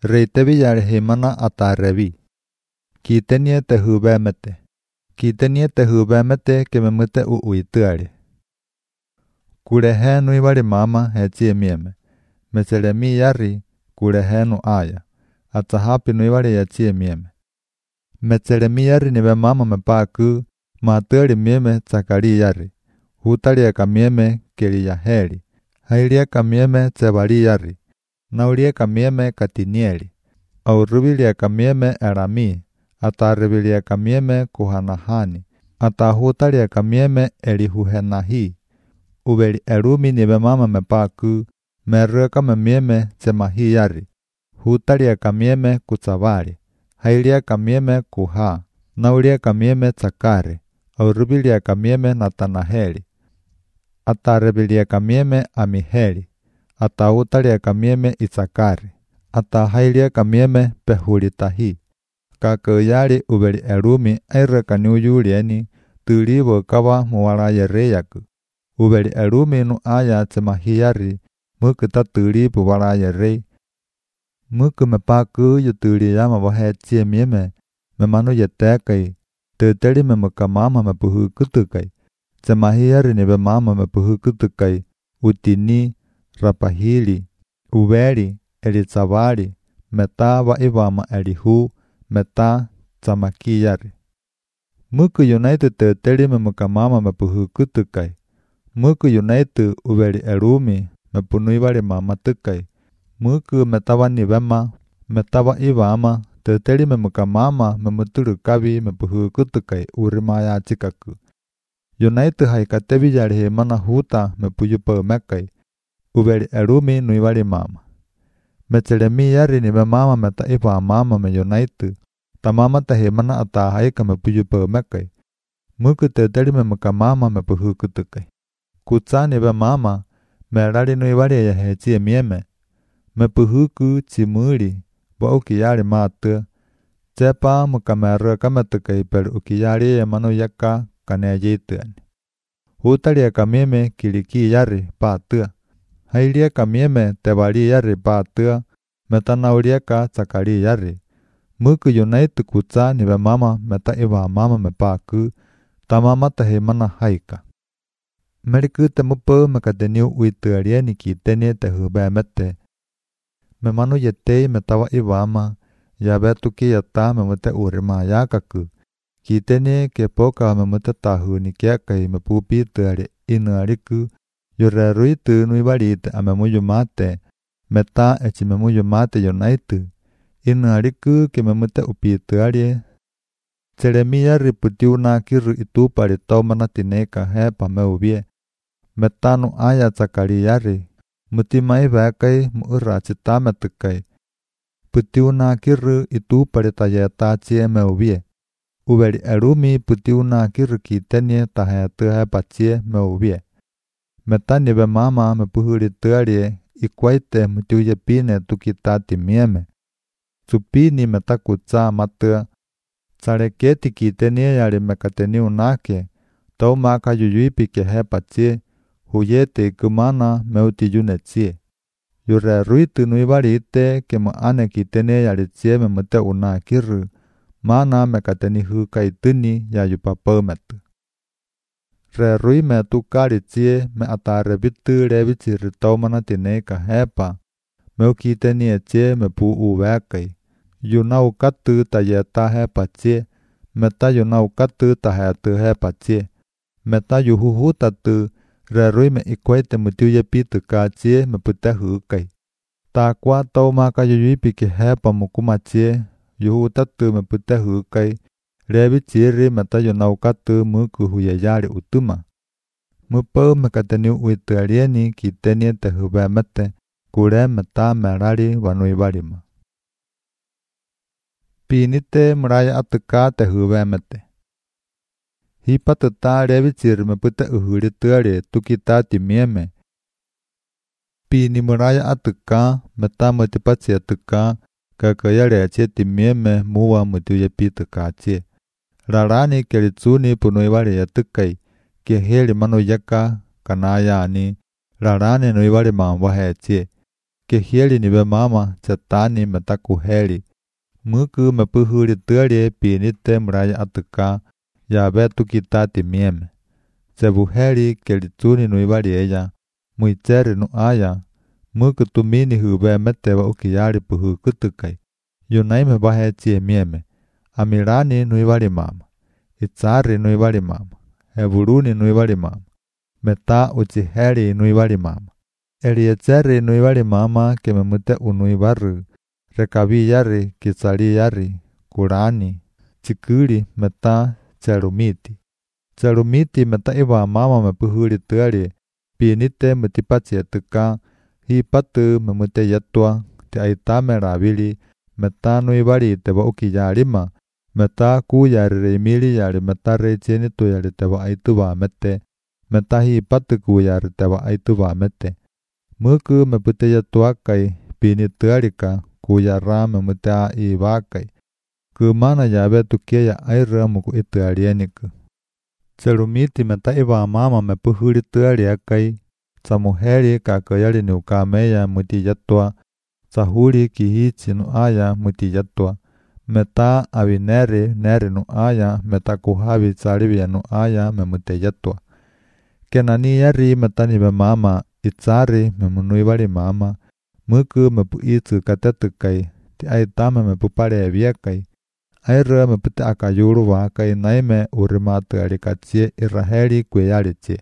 Reitevi yare himana atarevi. Kitenie te hubemete. Kitenie te hubemete ke memute uuituare. Kurehe nuivari mama hechie mieme. Meseremi yari kurehe nu aya. Atahapi nuivari yachie mieme. Meseremi yari nive mama mepaku. Materi mieme tsakari yari. Hutari eka mieme keri yaheri. Hairi eka mieme tsevari yari. Nauri eka mieme katinieri. Aurubili eka mieme erami. Ataribili eka mieme kuhanahani. Atahutari eka mieme erihuhenahi. Ubeli erumi nive mama mepaku. Merueka me mieme tsemahi yari. Hutari eka mieme kutsavari. Hairi eka mieme kuha. Nauri eka mieme tsakare. Aurubili eka mieme natanaheli. Ataribili eka mieme amiheli. Atahutari eka mieme Isakari. Atahairi eka mieme pehuritahi. Kakayari ubeli erumi aireka niuyurieni. Turibo kawa muwaraye reyaku. Ubeli erumi nu aya tsemahiyari. Muku ta turibo waraye rei. Muku mepaku yu turiyama wahechie mieme. Memanu yetekai. Teteri memukamama mepuhukutukai. Tsemahiyari nive mama mepuhukutukai. Utini. Rapahili, Uberi, Elizabari, Meta wa Ivama Elihu, Meta Tsamakiyari. Muku United teteri memukamama mepuhukutukai. Muku United Uberi erumi mepunuivari mama tukai. Muku metawa nivema, metawa Ivama, teteri memukamama memuturukavi mepuhukutukai urimaya chikaku. United haikatevi yari himana huta mepuyupa mekai. Ubeli erumi nuivari mama. Mecheremi yari nive mama meta ipa mama me United. Tamama tahimana atahaika mepuyupa mekai. Muku teteri memukamama mepuhukutukai. Kutsa nive mama merari nuivari ya hechie mieme. Mepuhuku chimuri wa ukiyari matu. Chepa mukameru kametukai per ukiyari ya manu yaka kaneyituani. Hutari eka mieme kiliki yari patua. Hairi eka mieme tevari yari patua. Metanauri eka tsakari yari. Muku United kutsa nive mama meta iwa mama mepaku. Tamama tahimana haika. Meriku temupu mekateniu uituarieni kitenie tehubemete. Memanu yetei metawa iwama. Yabetuki yata memute urima yakaku. Kitenie kepoka memute tahu nikiakai mepupi tuari inuariku. Yurerui tu nuivarite amemuyu mate. Meta echi memuyu mate United. Inuariku ke memute upi tuari. Ceremia riputiuna kiru itu pari taumana tineka hepa meubie. Metanu aya tsakari yari. Mutimai vakai muura citame tukai. Putiuna kiru itu pari tayeta cie meubie. Ubeli erumi putiuna kiru kitenie tahetu hepa cie meubie. Meta nive mama mepuhuri tuarie. Ikuaite mutiuye pine tukitati mieme. Supini meta kutsa matua. Sareketi kitenie yari mekateni unake. Tau maka yuyuipi ke hepa cie. Huyete kumana meuti yune cie. Yure ruitu nuivari ite ke maane kitenie yari cie memute unakiru. Mana mekateni hukai tuni ya yupapometu. Re rui me tukari cie me atare bitu revici ritaumana tineka hepa. Meu kitenie cie me pu uvekai. Yunau katu tayeta hepa cie. Meta yunau katu tahetu hepa cie. Meta yuhuhu tatu. Re rui me ikuete mutiuye pitu ka cie me pute hukai. Ta kwa tau maka yuyuipi ke hepa mukuma cie. Yuhu tatu me pute hukai. Revi ciri meta yunau katu muku huyayari utuma. Mupo mekateniu uituarieni kitenie tehubemete. Kure meta merari wanuivarima. Pinite muraya atuka tehubemete. Hipa tuta revi ciri me pute uhuri tuari tukitati mieme. Pini muraya atuka meta mutipatsi atuka. Kakayari acheti mieme muwa mutiuye pitu kacie. Rarani kelitsuni punuivari yatukai. Keheli manu yaka kanayani. Rarani nuivari mamwahe cie. heli ni be mama cetani metaku heli. Muku mepuhuri tualie pinite mraya atuka ya betu kitati mieme. Sebu heli kelituni nuibali eya. Muicheri nu aya. Muku tumini hube meteba ukiyari puhu kutukai. Yunaime bahe chie mieme. Amirani nuibali mama. Itzari nuibali mama. Hebuluni nuibali mama. Meta uchiheli nuibali mama. Eliecheri nuibali mama kememute unuibaru. Rekabi yari, kisali yari, kurani, chikuri meta cherumiti. Cherumiti meta iba mama mepuhuri tuali. Pinite mutipachi etuka. Hi patu memute yatua. Ti aitame rabili. Meta nuibali teba ukiyarima. Meta kuyari reimili yari meta reicheni tuyari teba aituba mete. Meta hi patu kuyari teba aituba mete. Muku mepute yatua kai pini tualika. Kuyara memutea ibakai. Kumana yabe tukia aira muku itualieniku. Cherumiti meta iba mama mepuhuri tualiakai. Samuheri kakayari ni ukameya muti yatua. Sahuri kihichi nu aya muti yatua. Meta avineri neri nu aya meta kuhavi tsaribia nu aya memute yatua. Kenani yari meta nibe mama itzari memunuibali mama. Muku mepu itu katetukai. Ti aitame mepu pare viakai. Aira mepute akayuru wakai naime urimatu alikachie iraheli kweyalichie.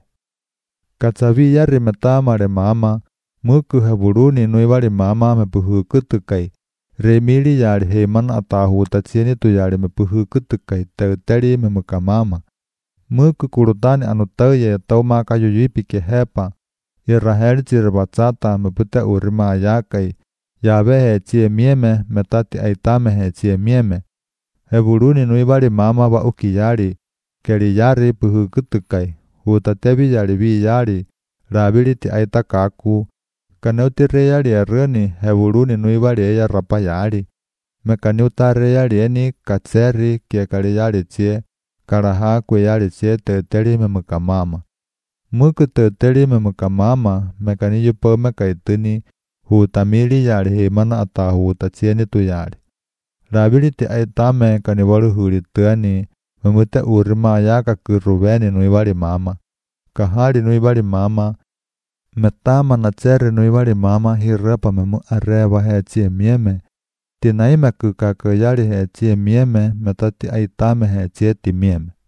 Kachavi yari metamare mama. Muku hebuluni nuibali mama mepuhu kutukai. Remili yari heiman atahu tachieni tu yari mepuhu kutukai. Teuteli memuka mama. Muku kurutani anutauye tauma kayuyuipi kehepa. Iraheli chiribachata mepute urima ayakai. Yabe hechie mieme metati aitame hechie mieme. Hebuluni nuibali mama wa ukiyari. Keli yari puhu kutukai. Hutatebi yari bi yari. Rabili ti aitakaku. Kaneuti reyali eruni. Hebuluni nuibali eya rapa yari. Mekaniuta reyali eni katseri kiekali yari chie. Karaha kwe yari chie teuteli memuka mama. Muku teuteli memuka mama, mekani yupo mekaituni, hutamili yari himana ata hutachieni tu yari. Rabili ti aitame kaniwalu huri tuani, memute urima yaka kurubeni nuibali mama. Kahari nuibali mama, metama na cheri nuibali mama hirapa memu areba hechie mieme. Tinaime kukaka yari hechie mieme, metati aitame hechie ti mieme.